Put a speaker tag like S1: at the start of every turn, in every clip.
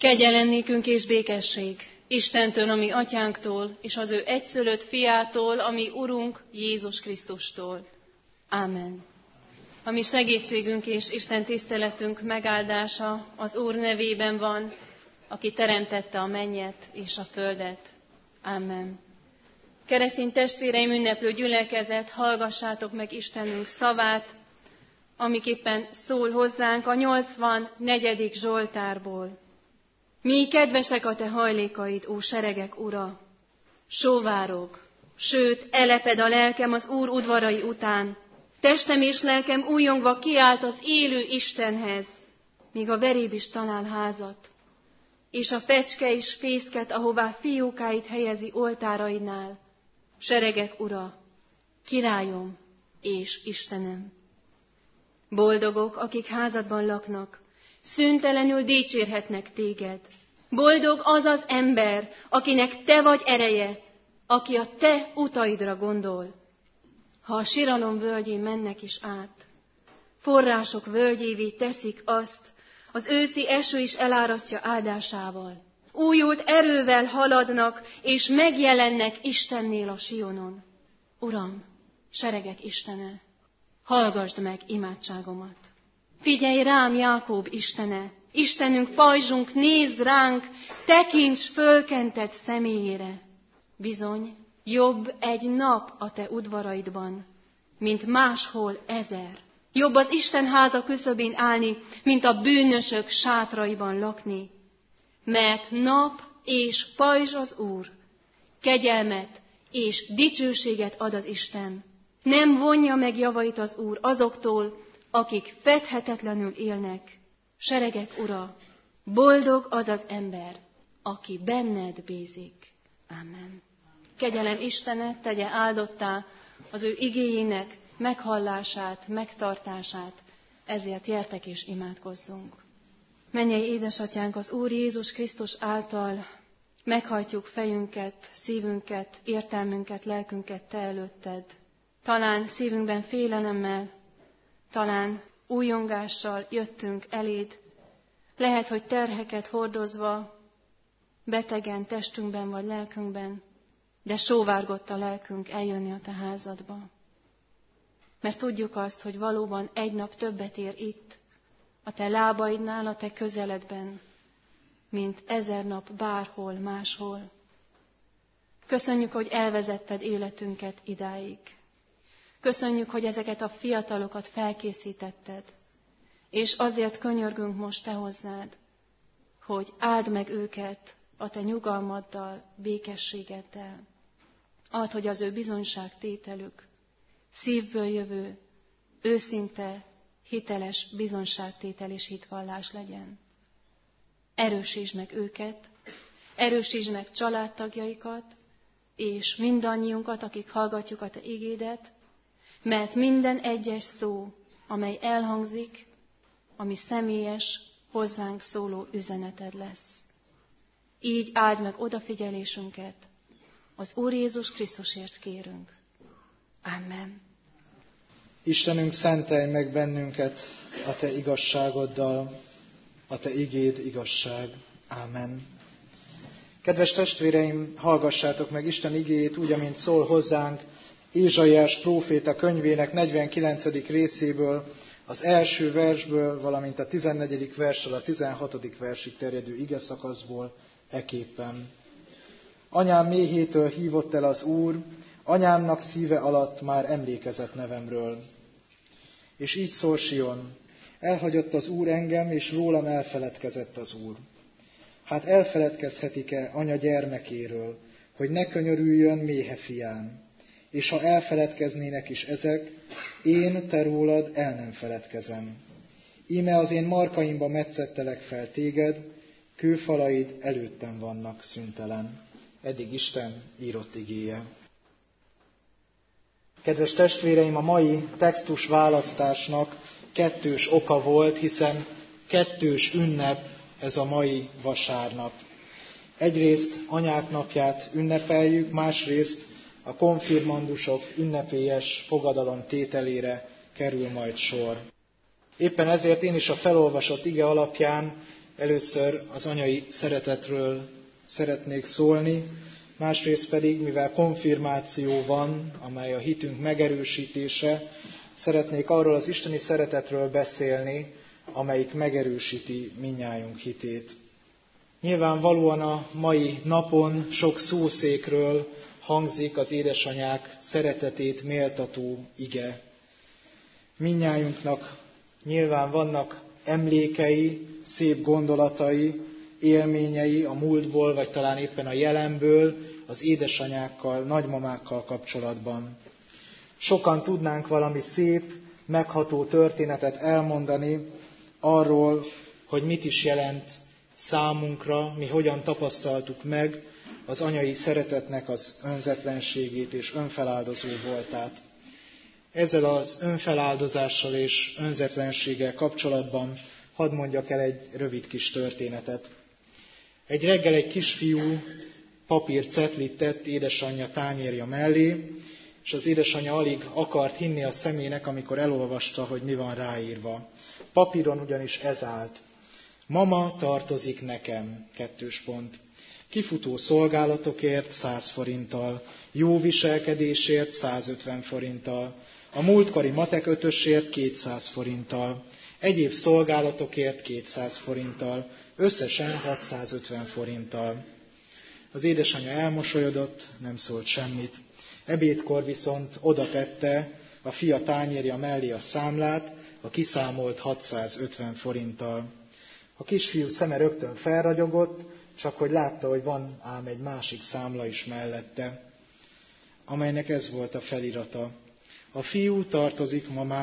S1: Kegyelem nékünk és békesség Istentől, a mi atyánktól, és az ő egyszülött fiától, a mi Urunk Jézus Krisztustól. Ámen. A mi segítségünk és Isten tiszteletünk megáldása az Úr nevében van, aki teremtette a mennyet és a földet. Ámen. Keresztény testvéreim, ünneplő gyülekezet, hallgassátok meg Istenünk szavát, amiképpen szól hozzánk a 84. Zsoltárból. Mi kedvesek a te hajlékaid, ó seregek ura! Sóvárog, sőt, eleped a lelkem az Úr udvarai után. Testem és lelkem újongva kiált az élő Istenhez, míg a veréb is talál házat, és a fecske is fészket, ahová fiókáit helyezi oltáraidnál. Seregek ura, királyom és Istenem! Boldogok, akik házadban laknak, szüntelenül dicsérhetnek téged. Boldog az az ember, akinek te vagy ereje, aki a te utaidra gondol. Ha a siralom völgyén mennek is át, források völgyévé teszik azt, az őszi eső is elárasztja áldásával. Újult erővel haladnak, és megjelennek Istennél a Sionon. Uram, seregek Istene, hallgasd meg imádságomat. Figyelj rám, Jákob Istene, Istenünk, pajzsunk, nézd ránk, tekints fölkentett személyére. Bizony, jobb egy nap a te udvaraidban, mint máshol 1000. Jobb az Isten háza küszöbén állni, mint a bűnösök sátraiban lakni. Mert nap és pajzs az Úr, kegyelmet és dicsőséget ad az Isten. Nem vonja meg javait az Úr azoktól, akik fedhetetlenül élnek. Seregek ura, boldog az az ember, aki benned bízik. Ámen. Kegyelem Istene tegye áldottá az ő igéjének meghallását, megtartását, ezért gyertek és imádkozzunk. Mennyei édesatyánk, az Úr Jézus Krisztus által meghajtjuk fejünket, szívünket, értelmünket, lelkünket te előtted. Talán szívünkben félelemmel, talán újongással jöttünk eléd, lehet, hogy terheket hordozva, betegen, testünkben vagy lelkünkben, de sóvárgott a lelkünk eljönni a te házadba. Mert tudjuk azt, hogy valóban egy nap többet ér itt, a te lábaidnál, a te közeledben, mint 1000 nap bárhol, máshol. Köszönjük, hogy elvezetted életünket idáig. Köszönjük, hogy ezeket a fiatalokat felkészítetted, és azért könyörgünk most te hozzád, hogy áld meg őket a te nyugalmaddal, békességeddel. Add, hogy az ő bizonyságtételük szívből jövő, őszinte, hiteles bizonyságtétel és hitvallás legyen. Erősítsd meg őket, erősítsd meg családtagjaikat, és mindannyiunkat, akik hallgatjuk a te igédet, mert minden egyes szó, amely elhangzik, ami személyes, hozzánk szóló üzeneted lesz. Így áld meg odafigyelésünket, az Úr Jézus Krisztusért kérünk. Amen.
S2: Istenünk, szentelj meg bennünket a te igazságoddal, a te igéd igazság. Amen. Kedves testvéreim, hallgassátok meg Isten igéjét úgy, amint szól hozzánk Ézsaiás próféta könyvének 49. részéből, az első versből, valamint a 14. verstől a 16. versig terjedő igeszakaszból eképpen. Anyám méhétől hívott el az Úr, anyámnak szíve alatt már emlékezett nevemről. És így szól Sion, elhagyott az Úr engem, és rólam elfeledkezett az Úr. Hát elfeledkezhetik-e anya gyermekéről, hogy ne könyörüljön méhe fián? És ha elfeledkeznének is ezek, én te rólad el nem feledkezem. Íme az én markaimba metszettelek fel téged, kőfalaid előttem vannak szüntelen. Eddig Isten írott igéje. Kedves testvéreim, a mai textus választásnak kettős oka volt, hiszen kettős ünnep ez a mai vasárnap. Egyrészt anyák napját ünnepeljük, másrészt a konfirmandusok ünnepélyes fogadalom tételére kerül majd sor. Éppen ezért én is a felolvasott ige alapján Először az anyai szeretetről szeretnék szólni, másrészt pedig, mivel konfirmáció van, amely a hitünk megerősítése, szeretnék arról az isteni szeretetről beszélni, amelyik megerősíti mindnyájunk hitét. Nyilvánvalóan a mai napon sok szószékről hangzik az édesanyák szeretetét méltató ige. Mindnyájunknak nyilván vannak emlékei, szép gondolatai, élményei a múltból, vagy talán éppen a jelenből, az édesanyákkal, nagymamákkal kapcsolatban. Sokan tudnánk valami szép, megható történetet elmondani arról, hogy mit is jelent számunkra, mi hogyan tapasztaltuk meg az anyai szeretetnek az önzetlenségét és önfeláldozó voltát. Ezzel az önfeláldozással és önzetlenséggel kapcsolatban hadd mondjak el egy rövid kis történetet. Egy reggel egy kisfiú papírcetlit tett édesanyja tányérja mellé, és az édesanyja alig akart hinni a szemének, amikor elolvasta, hogy mi van ráírva. Papíron ugyanis ez állt: Mama tartozik nekem, : Kifutó szolgálatokért 100 forinttal, jó viselkedésért 150 forinttal, a múltkori matek 5-ösért 200 forinttal, egyéb szolgálatokért 200 forinttal, összesen 650 forinttal. Az édesanyja elmosolyodott, nem szólt semmit. Ebédkor viszont oda tette a fia tányérja mellé a számlát, a kiszámolt 650 forinttal. A kisfiú szeme rögtön felragyogott, csak hogy látta, hogy van ám egy másik számla is mellette, amelynek ez volt a felirata: a fiú tartozik mamának, :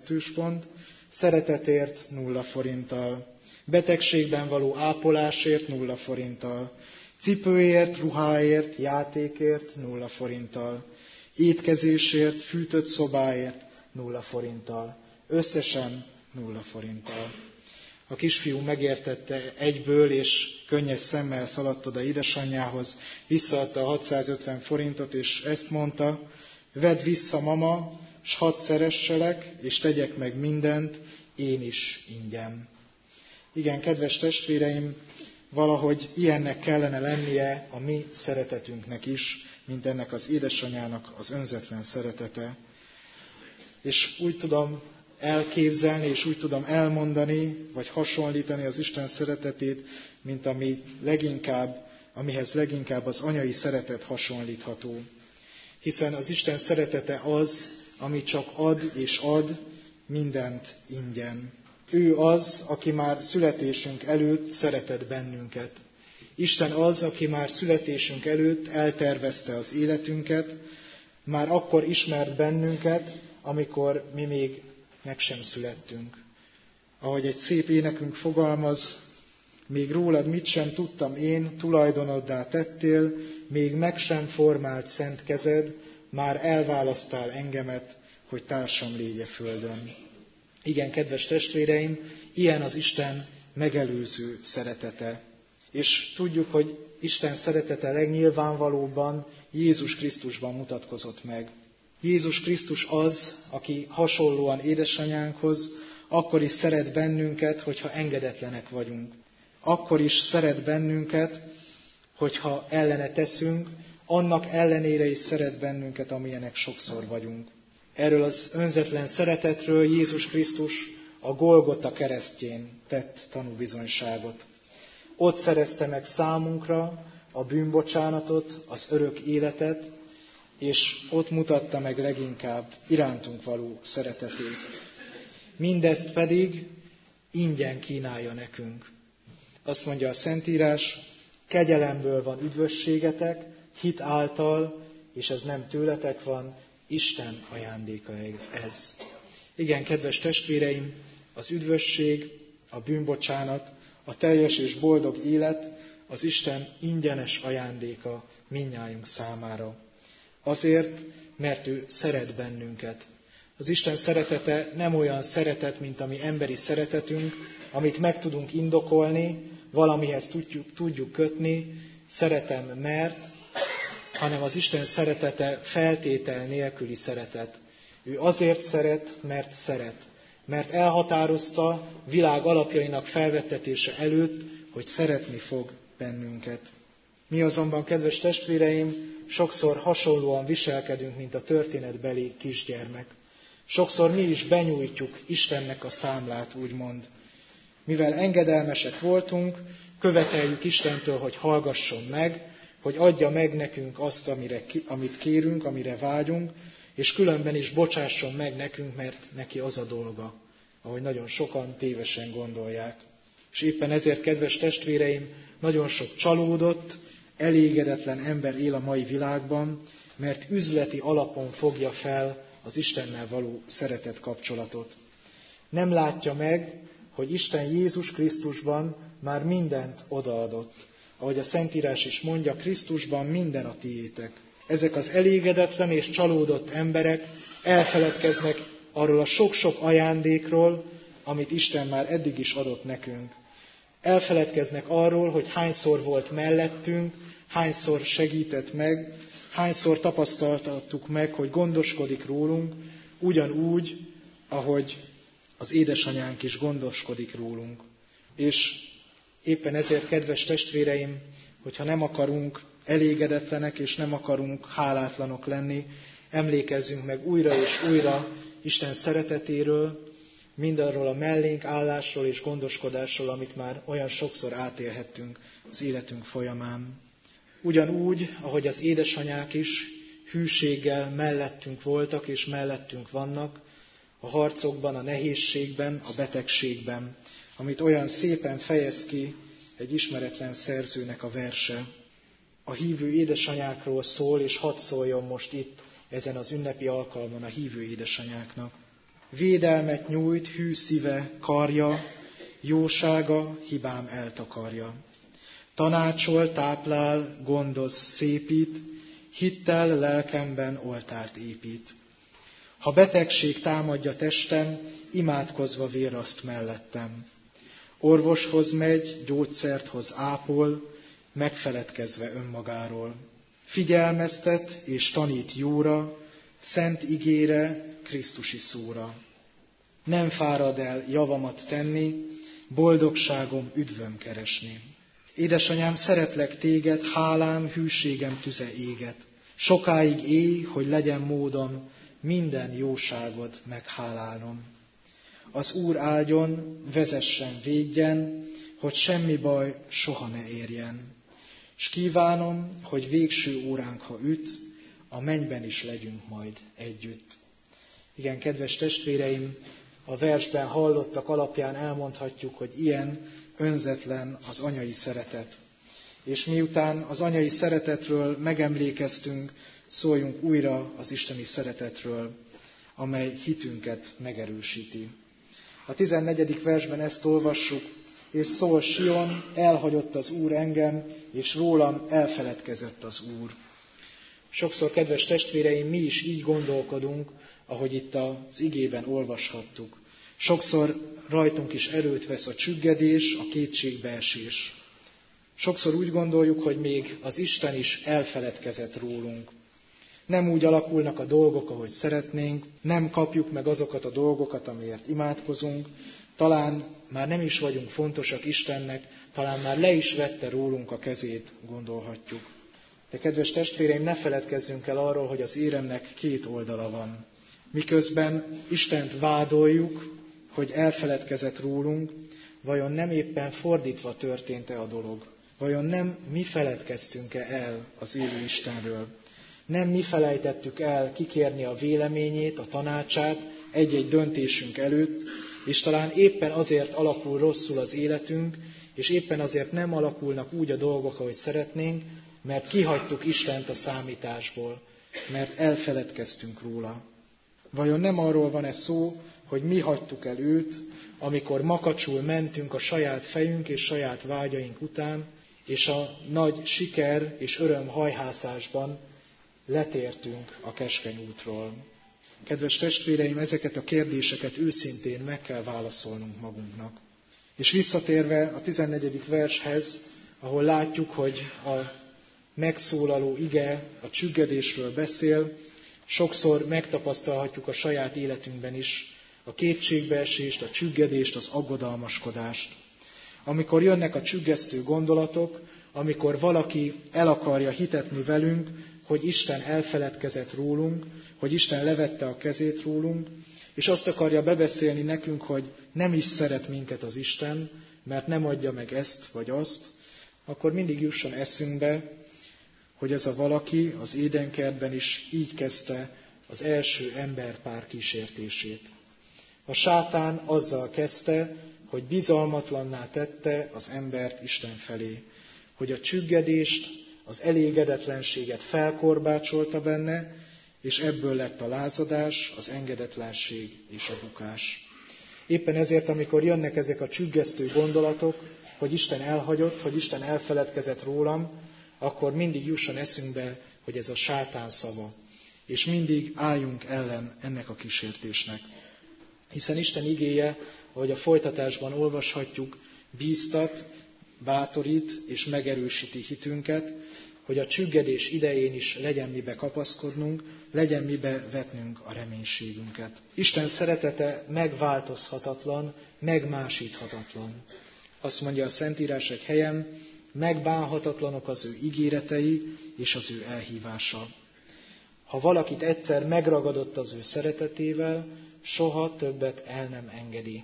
S2: szeretetért 0 forinttal, betegségben való ápolásért 0 forinttal, cipőért, ruháért, játékért 0 forinttal, étkezésért, fűtött szobáért 0 forinttal, összesen 0 forinttal. A kisfiú megértette egyből, és könnyes szemmel szaladt oda édesanyjához, visszaadta a 650 forintot, és ezt mondta: vedd vissza, mama, s hadd szeresselek, és tegyek meg mindent, én is ingyen. Igen, kedves testvéreim, valahogy ilyennek kellene lennie a mi szeretetünknek is, mint ennek az édesanyának az önzetlen szeretete. És úgy tudom elképzelni, és úgy tudom elmondani, vagy hasonlítani az Isten szeretetét, mint amihez leginkább az anyai szeretet hasonlítható. Hiszen az Isten szeretete az, ami csak ad és ad mindent ingyen. Ő az, aki már születésünk előtt szeretett bennünket. Isten az, aki már születésünk előtt eltervezte az életünket, már akkor ismert bennünket, amikor mi még meg sem születtünk. Ahogy egy szép énekünk fogalmaz: még rólad mit sem tudtam én, tulajdonoddá tettél, még meg sem formált szent kezed, már elválasztál engemet, hogy társam légye földön. Igen, kedves testvéreim, ilyen az Isten megelőző szeretete. És tudjuk, hogy Isten szeretete legnyilvánvalóbban Jézus Krisztusban mutatkozott meg. Jézus Krisztus az, aki hasonlóan édesanyánkhoz akkor is szeret bennünket, hogyha engedetlenek vagyunk. Akkor is szeret bennünket, hogyha ellene teszünk, annak ellenére is szeret bennünket, amilyenek sokszor vagyunk. Erről az önzetlen szeretetről Jézus Krisztus a Golgota keresztjén tett tanúbizonyságot. Ott szerezte meg számunkra a bűnbocsánatot, az örök életet, és ott mutatta meg leginkább irántunk való szeretetét. Mindezt pedig ingyen kínálja nekünk. Azt mondja a Szentírás: kegyelemből van üdvösségetek, hit által, és ez nem tőletek van, Isten ajándéka ez. Igen, kedves testvéreim, az üdvösség, a bűnbocsánat, a teljes és boldog élet az Isten ingyenes ajándéka mindnyájunk számára. Azért, mert ő szeret bennünket. Az Isten szeretete nem olyan szeretet, mint a mi emberi szeretetünk, amit meg tudunk indokolni, valamihez tudjuk kötni, szeretem mert, hanem az Isten szeretete feltétel nélküli szeretet. Ő azért szeret, mert szeret. mert elhatározta világ alapjainak felvettetése előtt, hogy szeretni fog bennünket. Mi azonban, kedves testvéreim, sokszor hasonlóan viselkedünk, mint a történetbeli kisgyermek. Sokszor mi is benyújtjuk Istennek a számlát, úgymond. Mivel engedelmesek voltunk, követeljük Istentől, hogy hallgasson meg, hogy adja meg nekünk azt, amit kérünk, amire vágyunk, és különben is bocsásson meg nekünk, mert neki az a dolga, ahogy nagyon sokan tévesen gondolják. És éppen ezért, kedves testvéreim, nagyon sok csalódott, elégedetlen ember él a mai világban, mert üzleti alapon fogja fel az Istennel való szeretet kapcsolatot. Nem látja meg, hogy Isten Jézus Krisztusban már mindent odaadott. Ahogy a Szentírás is mondja, Krisztusban minden a tiétek. Ezek az elégedetlen és csalódott emberek elfeledkeznek arról a sok-sok ajándékról, amit Isten már eddig is adott nekünk. Elfeledkeznek arról, hogy hányszor volt mellettünk, hányszor segített meg, hányszor tapasztaltattuk meg, hogy gondoskodik rólunk, ugyanúgy, ahogy az édesanyánk is gondoskodik rólunk. És éppen ezért, kedves testvéreim, hogyha nem akarunk elégedetlenek és nem akarunk hálátlanok lenni, emlékezzünk meg újra és újra Isten szeretetéről, mindarról a mellénk állásról és gondoskodásról, amit már olyan sokszor átélhettünk az életünk folyamán. Ugyanúgy, ahogy az édesanyák is hűséggel mellettünk voltak és mellettünk vannak, a harcokban, a nehézségben, a betegségben, amit olyan szépen fejez ki egy ismeretlen szerzőnek a verse. A hívő édesanyákról szól, és hadd szóljon most itt, ezen az ünnepi alkalmon a hívő édesanyáknak. Védelmet nyújt hű szíve karja, jósága hibám eltakarja. Tanácsol, táplál, gondoz, szépít, hittel lelkemben oltárt épít. Ha betegség támadja testem, imádkozva virraszt mellettem. Orvoshoz megy, gyógyszert hoz ápol, megfeledkezve önmagáról. Figyelmeztet és tanít jóra, szent igére, Krisztusi szóra. Nem fárad el javamat tenni, boldogságom, üdvöm keresni. Édesanyám, szeretlek téged, hálám, hűségem tüze éget. Sokáig élj, hogy legyen módom minden jóságod meghálálnom. Az Úr áldjon, vezessen, védjen, hogy semmi baj soha ne érjen. S kívánom, hogy végső óránk, ha üt, a mennyben is legyünk majd együtt. Igen, kedves testvéreim, a versben hallottak alapján elmondhatjuk, hogy ilyen önzetlen az anyai szeretet. És miután az anyai szeretetről megemlékeztünk, szóljunk újra az isteni szeretetről, amely hitünket megerősíti. A 14. versben ezt olvassuk, és szól Sion, elhagyott az Úr engem, és rólam elfeledkezett az Úr. Sokszor, kedves testvéreim, mi is így gondolkodunk, ahogy itt az igében olvashattuk. Sokszor rajtunk is erőt vesz a csüggedés, a kétségbeesés. Sokszor úgy gondoljuk, hogy még az Isten is elfeledkezett rólunk. Nem úgy alakulnak a dolgok, ahogy szeretnénk, nem kapjuk meg azokat a dolgokat, amiért imádkozunk, talán már nem is vagyunk fontosak Istennek, talán már le is vette rólunk a kezét, gondolhatjuk. De kedves testvéreim, ne feledkezzünk el arról, hogy az éremnek két oldala van. Miközben Istent vádoljuk, hogy elfeledkezett rólunk, vajon nem éppen fordítva történt-e a dolog? Vajon nem mi feledkeztünk-e el az élő Istenről? Nem mi felejtettük el kikérni a véleményét, a tanácsát egy-egy döntésünk előtt, és talán éppen azért alakul rosszul az életünk, és éppen azért nem alakulnak úgy a dolgok, ahogy szeretnénk, mert kihagytuk Istent a számításból, mert elfeledkeztünk róla. Vajon nem arról van-e szó, hogy mi hagytuk el őt, amikor makacsul mentünk a saját fejünk és saját vágyaink után, és a nagy siker és öröm hajhászásban letértünk a keskeny útról. Kedves testvéreim, ezeket a kérdéseket őszintén meg kell válaszolnunk magunknak. És visszatérve a 14. vershez, ahol látjuk, hogy a megszólaló ige a csüggedésről beszél, sokszor megtapasztalhatjuk a saját életünkben is a kétségbeesést, a csüggedést, az aggodalmaskodást. Amikor jönnek a csüggesztő gondolatok, amikor valaki el akarja hitetni velünk, hogy Isten elfeledkezett rólunk, hogy Isten levette a kezét rólunk, és azt akarja bebeszélni nekünk, hogy nem is szeret minket az Isten, mert nem adja meg ezt vagy azt, akkor mindig jusson eszünkbe, hogy ez a valaki az édenkertben is így kezdte az első emberpár kísértését. A sátán azzal kezdte, hogy bizalmatlanná tette az embert Isten felé, hogy a csüggedést, az elégedetlenséget felkorbácsolta benne, és ebből lett a lázadás, az engedetlenség és a bukás. Éppen ezért, amikor jönnek ezek a csüggesztő gondolatok, hogy Isten elhagyott, hogy Isten elfeledkezett rólam, akkor mindig jusson eszünkbe, hogy ez a sátán szava. És mindig álljunk ellen ennek a kísértésnek. Hiszen Isten igéje, ahogy a folytatásban olvashatjuk, bíztat, bátorít és megerősíti hitünket, hogy a csüggedés idején is legyen mibe kapaszkodnunk, legyen mibe vetnünk a reménységünket. Isten szeretete megváltozhatatlan, megmásíthatatlan. Azt mondja a Szentírás egy helyen, megbánhatatlanok az ő ígéretei és az ő elhívása. Ha valakit egyszer megragadott az ő szeretetével, soha többet el nem engedi.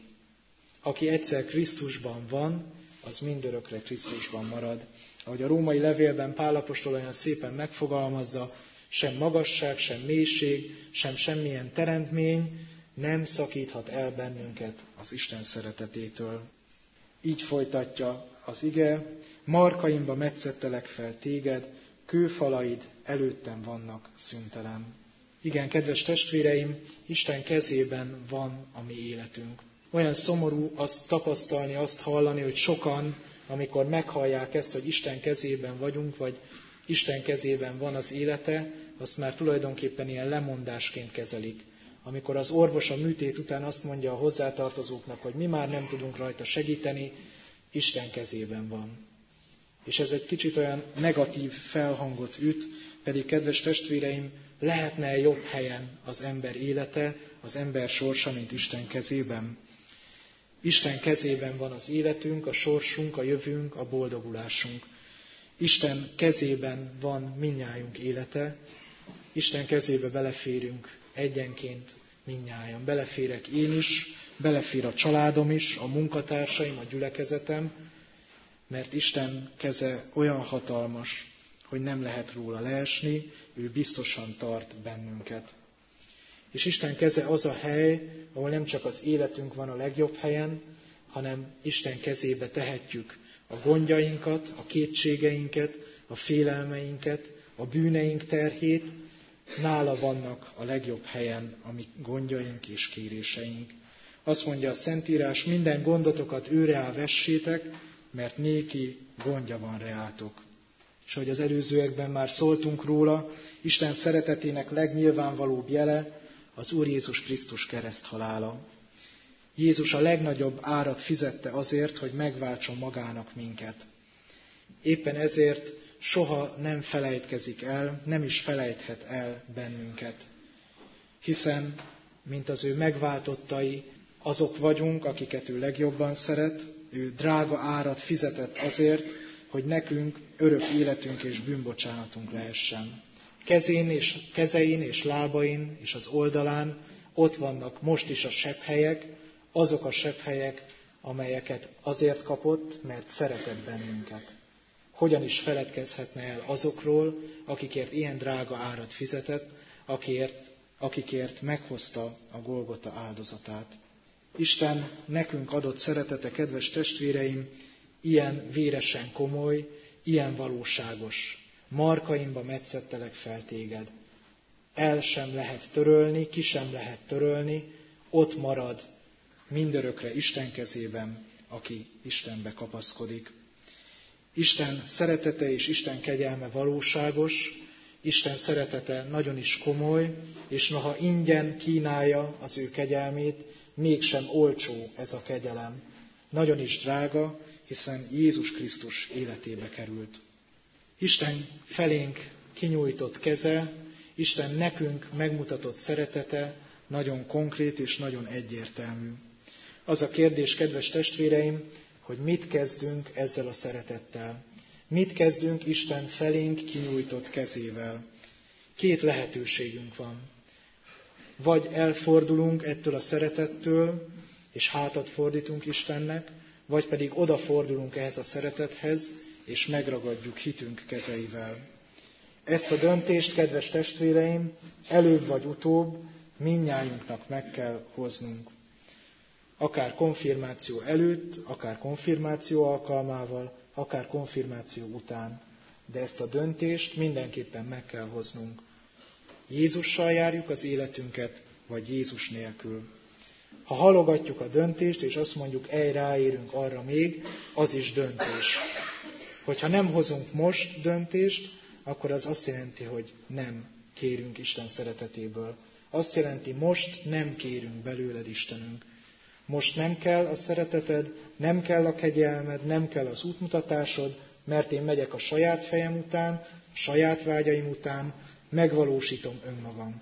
S2: Aki egyszer Krisztusban van, az mindörökre Krisztusban marad. Ahogy a római levélben Pál apostol olyan szépen megfogalmazza, sem magasság, sem mélység, sem semmilyen teremtmény nem szakíthat el bennünket az Isten szeretetétől. Így folytatja az ige, markaimba metszettelek fel téged, kőfalaid előttem vannak szüntelen. Igen, kedves testvéreim, Isten kezében van a mi életünk. Olyan szomorú azt tapasztalni, azt hallani, hogy sokan, amikor meghallják ezt, hogy Isten kezében vagyunk, vagy Isten kezében van az élete, azt már tulajdonképpen ilyen lemondásként kezelik. Amikor az orvos a műtét után azt mondja a hozzátartozóknak, hogy mi már nem tudunk rajta segíteni, Isten kezében van. És ez egy kicsit olyan negatív felhangot üt, pedig kedves testvéreim, lehetne jobb helyen az ember élete, az ember sorsa, mint Isten kezében? Isten kezében van az életünk, a sorsunk, a jövőnk, a boldogulásunk. Isten kezében van mindnyájunk élete, Isten kezébe beleférünk egyenként mindnyájan. Beleférek én is, belefér a családom is, a munkatársaim, a gyülekezetem, mert Isten keze olyan hatalmas, hogy nem lehet róla leesni, ő biztosan tart bennünket. És Isten keze az a hely, ahol nem csak az életünk van a legjobb helyen, hanem Isten kezébe tehetjük a gondjainkat, a kétségeinket, a félelmeinket, a bűneink terhét, nála vannak a legjobb helyen a mi gondjaink és kéréseink. Azt mondja a Szentírás, minden gondotokat őre vessétek, mert néki gondja van reátok. És ahogy az előzőekben már szóltunk róla, Isten szeretetének legnyilvánvalóbb jele az Úr Jézus Krisztus kereszthalála. Jézus a legnagyobb árat fizette azért, hogy megváltson magának minket. Éppen ezért soha nem felejtkezik el, nem is felejthet el bennünket. Hiszen, mint az ő megváltottai, azok vagyunk, akiket ő legjobban szeret, ő drága árat fizetett azért, hogy nekünk örök életünk és bűnbocsánatunk lehessen. Kezein és lábain és az oldalán ott vannak most is a sebhelyek, azok a sebhelyek, amelyeket azért kapott, mert szeretett bennünket. Hogyan is feledkezhetne el azokról, akikért ilyen drága árat fizetett, akikért meghozta a Golgota áldozatát. Isten nekünk adott szeretete, kedves testvéreim, ilyen véresen komoly, ilyen valóságos. Markaimba metszettelek fel téged. El sem lehet törölni, ki sem lehet törölni, ott marad mindörökre Isten kezében, aki Istenbe kapaszkodik. Isten szeretete és Isten kegyelme valóságos, Isten szeretete nagyon is komoly, és noha ingyen kínálja az ő kegyelmét, mégsem olcsó ez a kegyelem. Nagyon is drága, hiszen Jézus Krisztus életébe került. Isten felénk kinyújtott keze, Isten nekünk megmutatott szeretete nagyon konkrét és nagyon egyértelmű. Az a kérdés, kedves testvéreim, hogy mit kezdünk ezzel a szeretettel. Mit kezdünk Isten felénk kinyújtott kezével. Két lehetőségünk van. Vagy elfordulunk ettől a szeretettől, és hátat fordítunk Istennek, vagy pedig odafordulunk ehhez a szeretethez, és megragadjuk hitünk kezeivel. Ezt a döntést, kedves testvéreim, előbb vagy utóbb mindnyájunknak meg kell hoznunk. Akár konfirmáció előtt, akár konfirmáció alkalmával, akár konfirmáció után. De ezt a döntést mindenképpen meg kell hoznunk. Jézussal járjuk az életünket, vagy Jézus nélkül. Ha halogatjuk a döntést, és azt mondjuk, ráérünk arra még, az is döntés. Hogyha nem hozunk most döntést, akkor az azt jelenti, hogy nem kérünk Isten szeretetéből. Azt jelenti, most nem kérünk belőled, Istenünk. Most nem kell a szereteted, nem kell a kegyelmed, nem kell az útmutatásod, mert én megyek a saját fejem után, a saját vágyaim után, megvalósítom önmagam.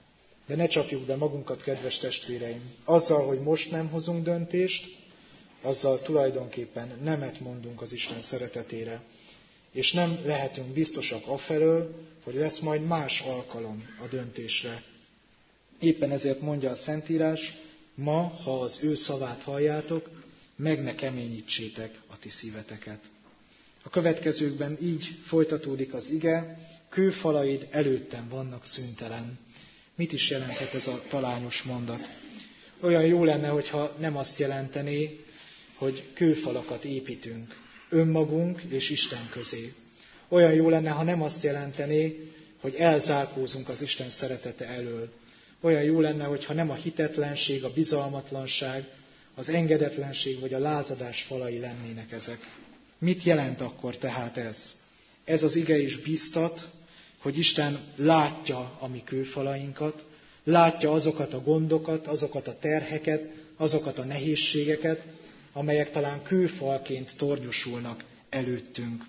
S2: De ne csapjuk be magunkat, kedves testvéreim. Azzal, hogy most nem hozunk döntést, azzal tulajdonképpen nemet mondunk az Isten szeretetére. És nem lehetünk biztosak afelől, hogy lesz majd más alkalom a döntésre. Éppen ezért mondja a Szentírás, ma, ha az ő szavát halljátok, meg ne keményítsétek a ti szíveteket. A következőkben így folytatódik az ige, kőfalaid előttem vannak szüntelen. Mit is jelenthet ez a talányos mondat? Olyan jó lenne, hogyha nem azt jelentené, hogy kőfalakat építünk önmagunk és Isten közé. Olyan jó lenne, ha nem azt jelentené, hogy elzárkózunk az Isten szeretete elől. Olyan jó lenne, hogyha nem a hitetlenség, a bizalmatlanság, az engedetlenség vagy a lázadás falai lennének ezek. Mit jelent akkor tehát ez? Ez az ige is biztat, hogy Isten látja a mi kőfalainkat, látja azokat a gondokat, azokat a terheket, azokat a nehézségeket, amelyek talán kőfalként tornyosulnak előttünk.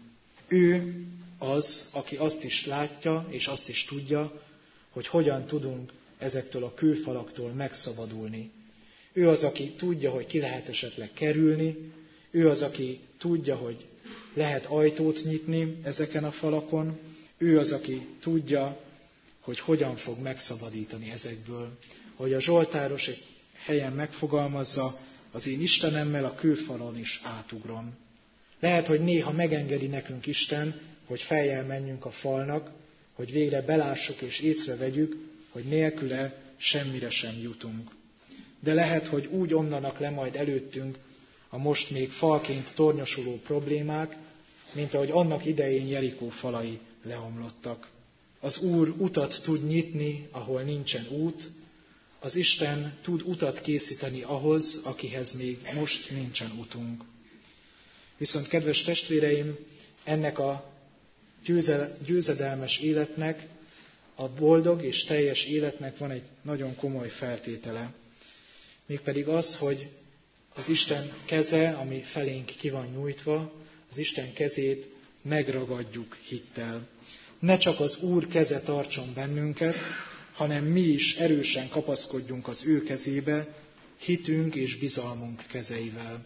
S2: Ő az, aki azt is látja, és azt is tudja, hogy hogyan tudunk ezektől a kőfalaktól megszabadulni. Ő az, aki tudja, hogy ki lehet esetleg kerülni, ő az, aki tudja, hogy lehet ajtót nyitni ezeken a falakon, ő az, aki tudja, hogy hogyan fog megszabadítani ezekből. Hogy a zsoltáros egy helyen megfogalmazza, az én Istenemmel a kőfalon is átugrom. Lehet, hogy néha megengedi nekünk Isten, hogy fejjel menjünk a falnak, hogy végre belássuk és észrevegyük, hogy nélküle semmire sem jutunk. De lehet, hogy úgy omlanak le majd előttünk a most még falként tornyosuló problémák, mint ahogy annak idején Jerikó falai leomlottak. Az Úr utat tud nyitni, ahol nincsen út, az Isten tud utat készíteni ahhoz, akihez még most nincsen utunk. Viszont, kedves testvéreim, ennek a győzedelmes életnek, a boldog és teljes életnek van egy nagyon komoly feltétele. Mégpedig az, hogy az Isten keze, ami felénk ki van nyújtva, az Isten kezét megragadjuk hittel. Ne csak az Úr keze tartson bennünket, hanem mi is erősen kapaszkodjunk az ő kezébe, hitünk és bizalmunk kezeivel.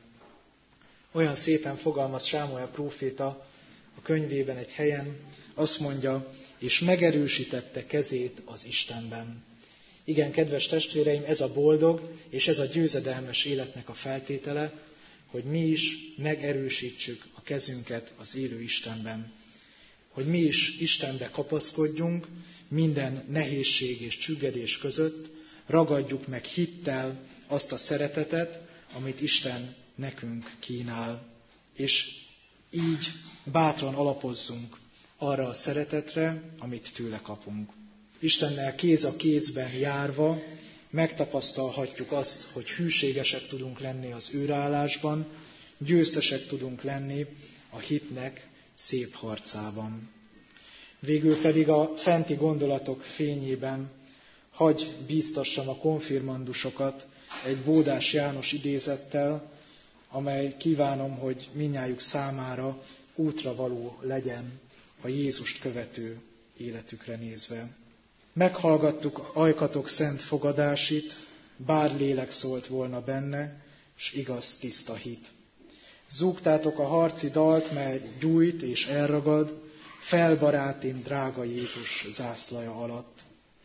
S2: Olyan szépen fogalmaz Sámuel próféta a könyvében egy helyen, azt mondja, és megerősítette kezét az Istenben. Igen, kedves testvéreim, ez a boldog és ez a győzedelmes életnek a feltétele, hogy mi is megerősítsük a kezünket az élő Istenben. Hogy mi is Istenbe kapaszkodjunk minden nehézség és csüggedés között, ragadjuk meg hittel azt a szeretetet, amit Isten nekünk kínál. És így bátran alapozzunk arra a szeretetre, amit tőle kapunk. Istennel kéz a kézben járva megtapasztalhatjuk azt, hogy hűségesek tudunk lenni az őrállásban, győztesek tudunk lenni a hitnek szép harcában. Végül pedig a fenti gondolatok fényében hagy bíztassam a konfirmandusokat egy Bódás János idézettel, amely kívánom, hogy mindnyájuk számára útra való legyen a Jézust követő életükre nézve. Meghallgattuk ajkatok szent fogadásit, bár lélek szólt volna benne, s igaz tiszta hit. Zúgtátok a harci dalt, mely gyújt és elragad, fel barátim drága Jézus zászlaja alatt.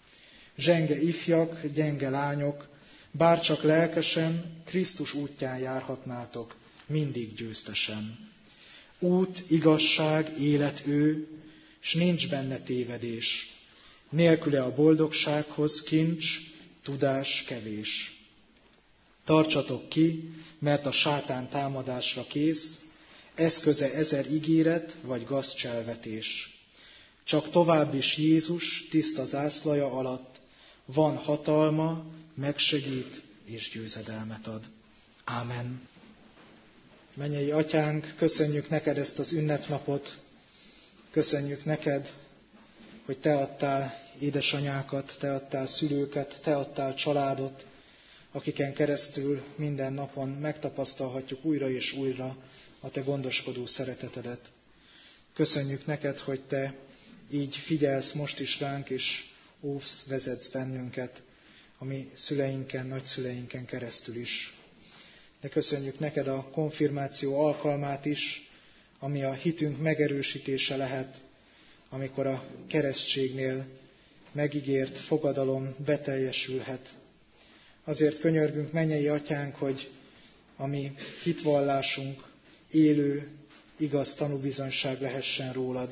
S2: Zsenge ifjak, gyenge lányok, bárcsak lelkesen, Krisztus útján járhatnátok, mindig győztesen. Út, igazság, élet ő, s nincs benne tévedés. Nélküle a boldogsághoz kincs, tudás kevés. Tartsatok ki, mert a sátán támadásra kész, eszköze 1000 ígéret vagy gazcselvetés. Csak tovább is Jézus tiszta zászlaja alatt van hatalma, megsegít és győzedelmet ad. Ámen. Mennyei Atyánk, köszönjük neked ezt az ünnepnapot, köszönjük neked, hogy te adtál édesanyákat, te adtál szülőket, te adtál családot, akiken keresztül minden napon megtapasztalhatjuk újra és újra a te gondoskodó szeretetedet. Köszönjük neked, hogy te így figyelsz most is ránk, és óvsz, vezetsz bennünket, a mi szüleinken, nagyszüleinken keresztül is. De köszönjük neked a konfirmáció alkalmát is, ami a hitünk megerősítése lehet, amikor a keresztségnél megígért fogadalom beteljesülhet. Azért könyörgünk, mennyei Atyánk, hogy a mi hitvallásunk élő, igaz tanúbizonyság lehessen rólad.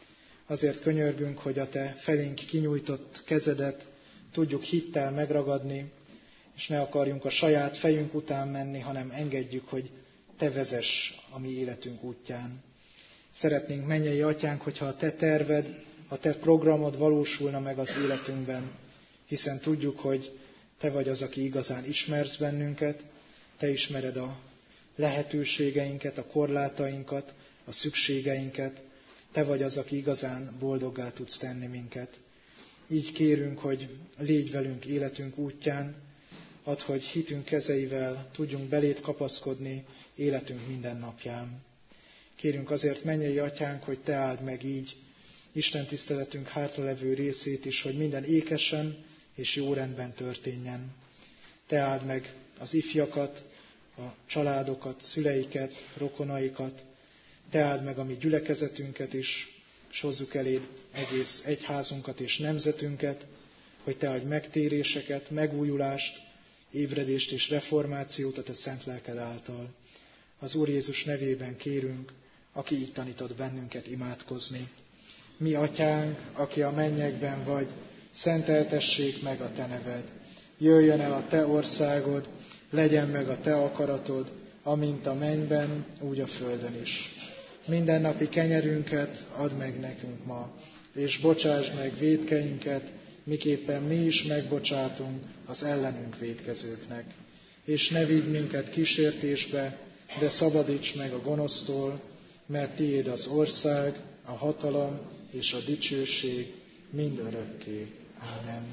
S2: Azért könyörgünk, hogy a te felénk kinyújtott kezedet tudjuk hittel megragadni, és ne akarjunk a saját fejünk után menni, hanem engedjük, hogy te vezess a mi életünk útján. Szeretnénk, mennyei Atyánk, hogyha a te terved, a te programod valósulna meg az életünkben, hiszen tudjuk, hogy te vagy az, aki igazán ismersz bennünket, te ismered a lehetőségeinket, a korlátainkat, a szükségeinket, te vagy az, aki igazán boldoggá tudsz tenni minket. Így kérünk, hogy légy velünk életünk útján, add, hogy hitünk kezeivel tudjunk beléd kapaszkodni életünk minden napján. Kérünk azért, mennyei Atyánk, hogy te áld meg így Isten tiszteletünk hátralevő részét is, hogy minden ékesen és jó rendben történjen. Te áld meg az ifjakat, a családokat, szüleiket, rokonaikat, te áld meg a mi gyülekezetünket is, és hozzuk eléd egész egyházunkat és nemzetünket, hogy te adj megtéréseket, megújulást, ébredést és reformációt a te szent lelked által. Az Úr Jézus nevében kérünk, aki így tanított bennünket imádkozni. Mi Atyánk, aki a mennyekben vagy, szenteltessék meg a te neved. Jöjjön el a te országod, legyen meg a te akaratod, amint a mennyben, úgy a földön is. Mindennapi kenyerünket add meg nekünk ma, és bocsásd meg vétkeinket, miképpen mi is megbocsátunk az ellenünk vétkezőknek. És ne vigy minket kísértésbe, de szabadíts meg a gonosztól, mert tiéd az ország, a hatalom és a dicsőség mind örökké. Ámen.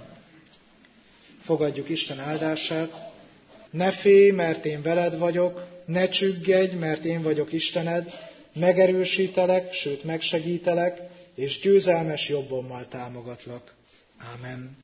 S2: Fogadjuk Isten áldását. Ne félj, mert én veled vagyok, ne csüggedj, mert én vagyok Istened, megerősítelek, sőt megsegítelek, és győzelmes jobbommal támogatlak. Ámen.